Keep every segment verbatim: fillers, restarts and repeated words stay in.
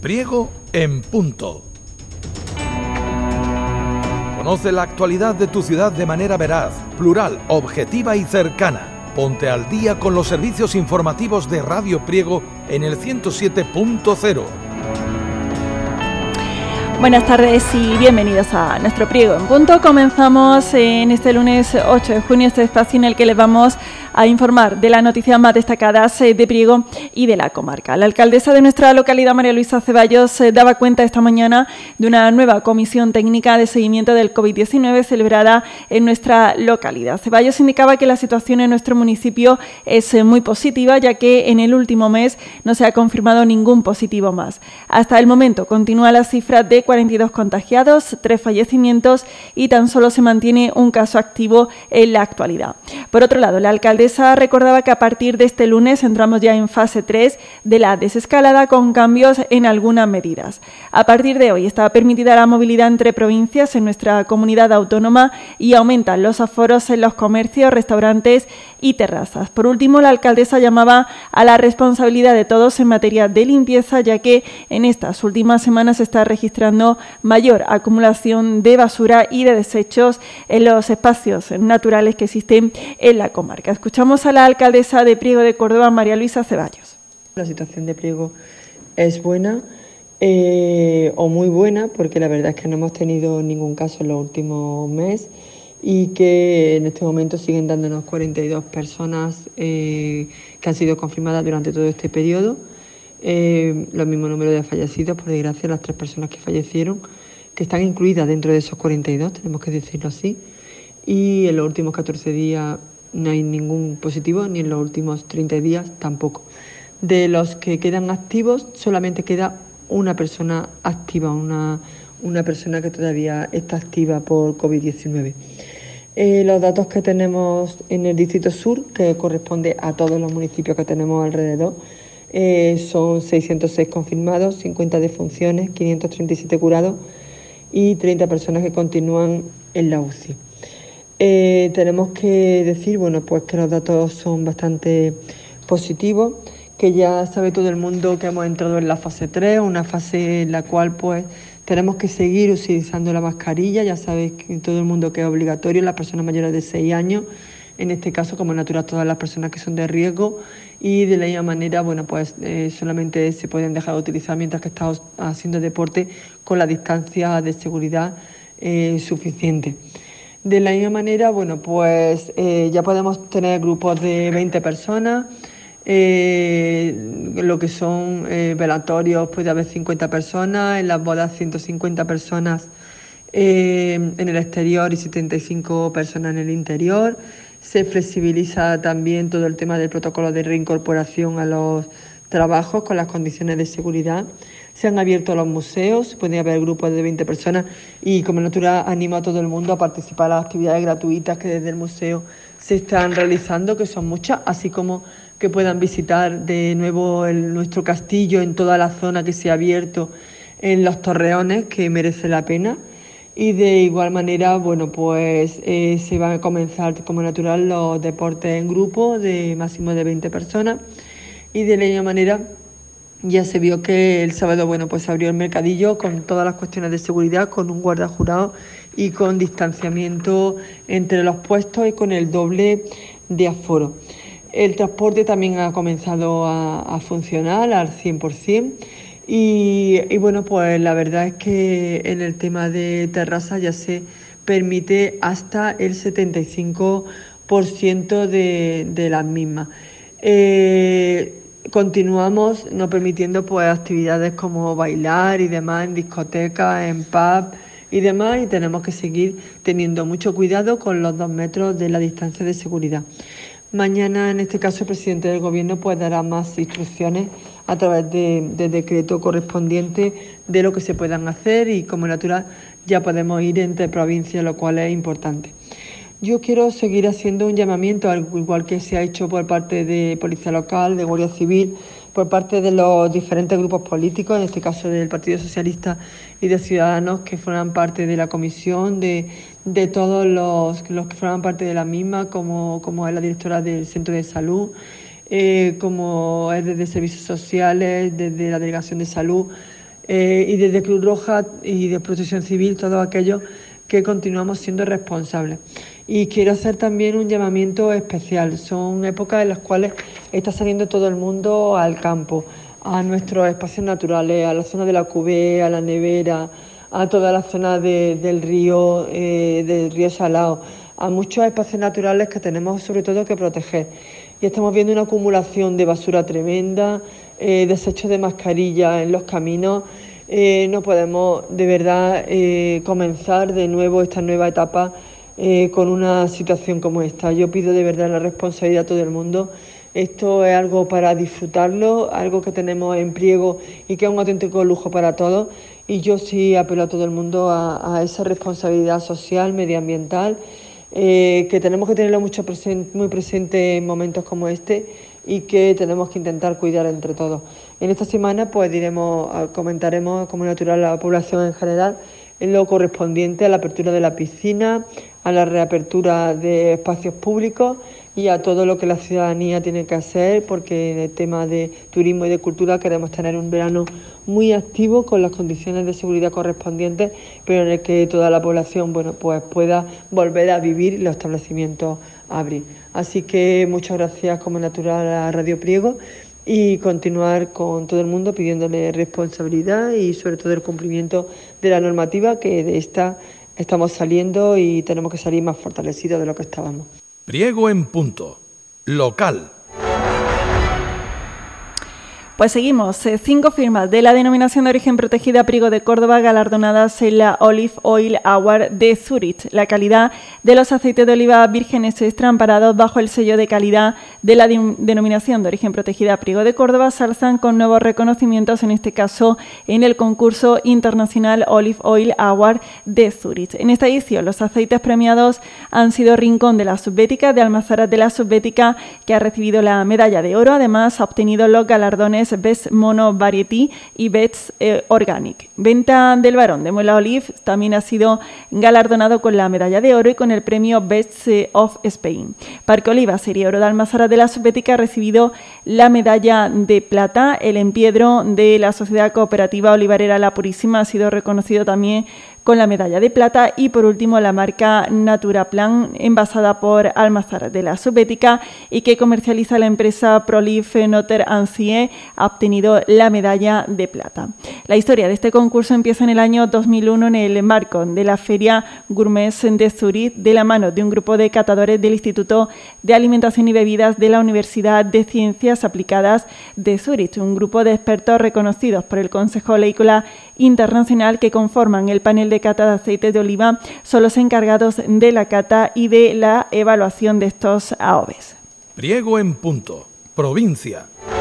Priego en punto. Conoce la actualidad de tu ciudad de manera veraz, plural, objetiva y cercana. Ponte al día con los servicios informativos de Radio Priego en el ciento siete punto cero. Buenas tardes y bienvenidos a nuestro Priego en punto. Comenzamos en este lunes ocho de junio este espacio en el que les vamos a informar de las noticias más destacadas de Priego y de la comarca. La alcaldesa de nuestra localidad, María Luisa Ceballos, daba cuenta esta mañana de una nueva comisión técnica de seguimiento del COVID diecinueve celebrada en nuestra localidad. Ceballos indicaba que la situación en nuestro municipio es muy positiva, ya que en el último mes no se ha confirmado ningún positivo más. Hasta el momento continúa la cifra de cuarenta y dos contagiados, tres fallecimientos y tan solo se mantiene un caso activo en la actualidad. Por otro lado, la alcaldesa recordaba que a partir de este lunes entramos ya en fase tres de la desescalada con cambios en algunas medidas. A partir de hoy está permitida la movilidad entre provincias en nuestra comunidad autónoma y aumentan los aforos en los comercios, restaurantes y terrazas. Por último, la alcaldesa llamaba a la responsabilidad de todos en materia de limpieza, ya que en estas últimas semanas se está registrando mayor acumulación de basura y de desechos en los espacios naturales que existen en la comarca. Escuchamos a la alcaldesa de Priego de Córdoba, María Luisa Ceballos. La situación de Priego es buena eh, o muy buena, porque la verdad es que no hemos tenido ningún caso en los últimos meses y que en este momento siguen dándonos cuarenta y dos personas eh, que han sido confirmadas durante todo este periodo. Eh, lo mismo número de fallecidos, por desgracia, las tres personas que fallecieron, que están incluidas dentro de esos cuarenta y dos, tenemos que decirlo así. Y en los últimos catorce días no hay ningún positivo, ni en los últimos treinta días tampoco. De los que quedan activos, solamente queda una persona activa, una, una persona que todavía está activa por COVID diecinueve. Eh, los datos que tenemos en el Distrito Sur, que corresponde a todos los municipios que tenemos alrededor, Eh, son seiscientos seis confirmados, cincuenta defunciones, quinientos treinta y siete curados y treinta personas que continúan en la U C I. Eh, tenemos que decir, bueno, pues que los datos son bastante positivos, que ya sabe todo el mundo que hemos entrado en la fase tres, una fase en la cual pues tenemos que seguir utilizando la mascarilla. Ya sabéis que todo el mundo que es obligatorio, las personas mayores de seis años, en este caso como natural todas las personas que son de riesgo, y de la misma manera, bueno, pues eh, solamente se pueden dejar de utilizar mientras que estamos haciendo deporte con la distancia de seguridad eh, suficiente. De la misma manera, bueno, pues eh, ya podemos tener grupos de veinte personas, eh, lo que son eh, velatorios puede haber cincuenta personas, en las bodas ciento cincuenta personas eh, en el exterior y setenta y cinco personas en el interior. Se flexibiliza también todo el tema del protocolo de reincorporación a los trabajos con las condiciones de seguridad. Se han abierto los museos, puede haber grupos de veinte personas y como natural animo a todo el mundo a participar en las actividades gratuitas que desde el museo se están realizando, que son muchas, así como que puedan visitar de nuevo el, nuestro castillo en toda la zona que se ha abierto en los Torreones, que merece la pena. Y de igual manera, bueno, pues eh, se van a comenzar como natural los deportes en grupo de máximo de veinte personas. Y de la misma manera ya se vio que el sábado, bueno, pues se abrió el mercadillo con todas las cuestiones de seguridad, con un guarda jurado y con distanciamiento entre los puestos y con el doble de aforo. El transporte también ha comenzado a, a funcionar al cien por ciento. Y, y bueno, pues la verdad es que en el tema de terrazas ya se permite hasta el setenta y cinco por ciento de, de las mismas. Eh, continuamos no permitiendo pues actividades como bailar y demás en discotecas, en pub y demás, y tenemos que seguir teniendo mucho cuidado con los dos metros de la distancia de seguridad. Mañana, en este caso, el presidente del Gobierno pues dará más instrucciones a través de, de decreto correspondiente de lo que se puedan hacer y, como natural, ya podemos ir entre provincias, lo cual es importante. Yo quiero seguir haciendo un llamamiento, al igual que se ha hecho por parte de Policía Local, de Guardia Civil, por parte de los diferentes grupos políticos, en este caso del Partido Socialista y de Ciudadanos, que forman parte de la comisión, de, de todos los, los que forman parte de la misma, como, como es la directora del Centro de Salud, eh, como es desde Servicios Sociales, desde la Delegación de Salud, eh, y desde Cruz Roja y de Protección Civil, todos aquellos que continuamos siendo responsables. Y quiero hacer también un llamamiento especial. Son épocas en las cuales está saliendo todo el mundo al campo, a nuestros espacios naturales, a la zona de la Cubé, a la nevera, a toda la zona de, del río, eh, del río Salao, a muchos espacios naturales que tenemos sobre todo que proteger. Y estamos viendo una acumulación de basura tremenda, eh, desechos de mascarillas en los caminos. Eh, no podemos de verdad eh, comenzar de nuevo esta nueva etapa eh, con una situación como esta. Yo pido de verdad la responsabilidad a todo el mundo. Esto es algo para disfrutarlo, algo que tenemos en Priego y que es un auténtico lujo para todos. Y yo sí apelo a todo el mundo a, a esa responsabilidad social, medioambiental, eh, que tenemos que tenerlo mucho presente, muy presente en momentos como este y que tenemos que intentar cuidar entre todos. En esta semana pues diremos, comentaremos como natural a la población en general en lo correspondiente a la apertura de la piscina, a la reapertura de espacios públicos y a todo lo que la ciudadanía tiene que hacer, porque en el tema de turismo y de cultura queremos tener un verano muy activo con las condiciones de seguridad correspondientes, pero en el que toda la población bueno, pues pueda volver a vivir y los establecimientos a abrir. Así que muchas gracias como natural a Radio Priego y continuar con todo el mundo pidiéndole responsabilidad y sobre todo el cumplimiento de la normativa, que de esta estamos saliendo y tenemos que salir más fortalecidos de lo que estábamos. Priego en punto. Local. Pues seguimos. Cinco firmas de la denominación de origen protegida Priego de Córdoba galardonadas en la Olive Oil Award de Zurich. La calidad de los aceites de oliva vírgenes extra amparados bajo el sello de calidad de la de denominación de origen protegida Priego de Córdoba se alzan con nuevos reconocimientos, en este caso en el concurso internacional Olive Oil Award de Zurich. En esta edición los aceites premiados han sido Rincón de la Subbética, de Almazaras de la Subbética, que ha recibido la medalla de oro. Además ha obtenido los galardones Best Mono Variety y Best eh, Organic. Venta del Barón de Muela Olive también ha sido galardonado con la medalla de oro y con el premio Best of Spain. Parque Oliva Serie Oro de Almazaras de la Subbética ha recibido la medalla de plata. El Empiedro de la Sociedad Cooperativa Olivarera La Purísima ha sido reconocido también con la medalla de plata. Y por último la marca Naturaplan, envasada por Almazaras de la Subbética y que comercializa la empresa Prolife Noter Ancier, ha obtenido la medalla de plata. La historia de este concurso empieza en el año dos mil uno en el marco de la Feria Gourmet de Zurich, de la mano de un grupo de catadores del Instituto de Alimentación y Bebidas de la Universidad de Ciencias Aplicadas de Zurich, un grupo de expertos reconocidos por el Consejo Oleícola Internacional que conforman el panel de cata de aceites de oliva, son los encargados de la cata y de la evaluación de estos A O Vs. Priego en punto. Provincia.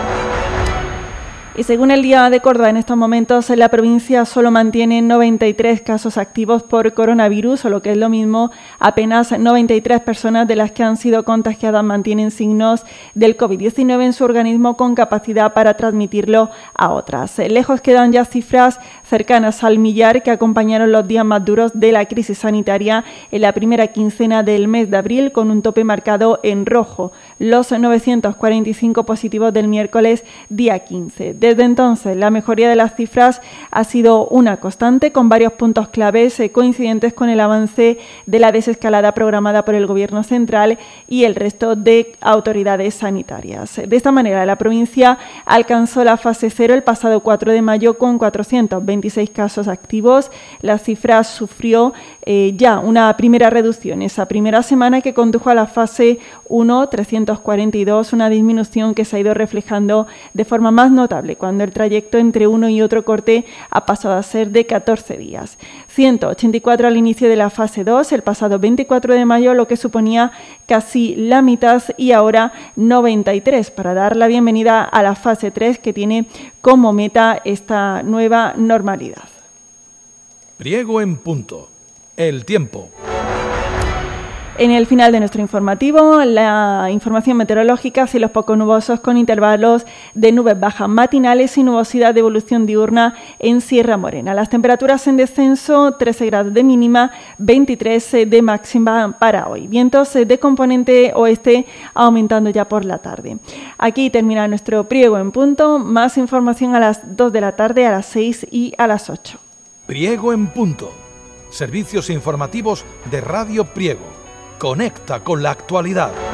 Y según el Día de Córdoba, en estos momentos la provincia solo mantiene noventa y tres casos activos por coronavirus, o lo que es lo mismo, apenas noventa y tres personas de las que han sido contagiadas mantienen signos del COVID diecinueve en su organismo con capacidad para transmitirlo a otras. Lejos quedan ya cifras cercanas al millar que acompañaron los días más duros de la crisis sanitaria en la primera quincena del mes de abril, con un tope marcado en rojo, los novecientos cuarenta y cinco positivos del miércoles día quince. Desde entonces, la mejoría de las cifras ha sido una constante, con varios puntos claves eh, coincidentes con el avance de la desescalada programada por el Gobierno central y el resto de autoridades sanitarias. De esta manera, la provincia alcanzó la fase cero el pasado cuatro de mayo con cuatrocientos veintiséis casos activos. La cifra sufrió eh, ya una primera reducción esa primera semana que condujo a la fase uno, trescientos cuarenta y dos, una disminución que se ha ido reflejando de forma más notable cuando el trayecto entre uno y otro corte ha pasado a ser de catorce días. ciento ochenta y cuatro al inicio de la fase dos, el pasado veinticuatro de mayo, lo que suponía casi la mitad, y ahora noventa y tres para dar la bienvenida a la fase tres, que tiene como meta esta nueva normalidad. Priego en punto. El tiempo. En el final de nuestro informativo, la información meteorológica, cielos poco nubosos con intervalos de nubes bajas matinales y nubosidad de evolución diurna en Sierra Morena. Las temperaturas en descenso, trece grados de mínima, veintitrés de máxima para hoy. Vientos de componente oeste aumentando ya por la tarde. Aquí termina nuestro Priego en Punto. Más información a las dos de la tarde, a las seis y a las ocho. Priego en Punto. Servicios informativos de Radio Priego. Conecta con la actualidad.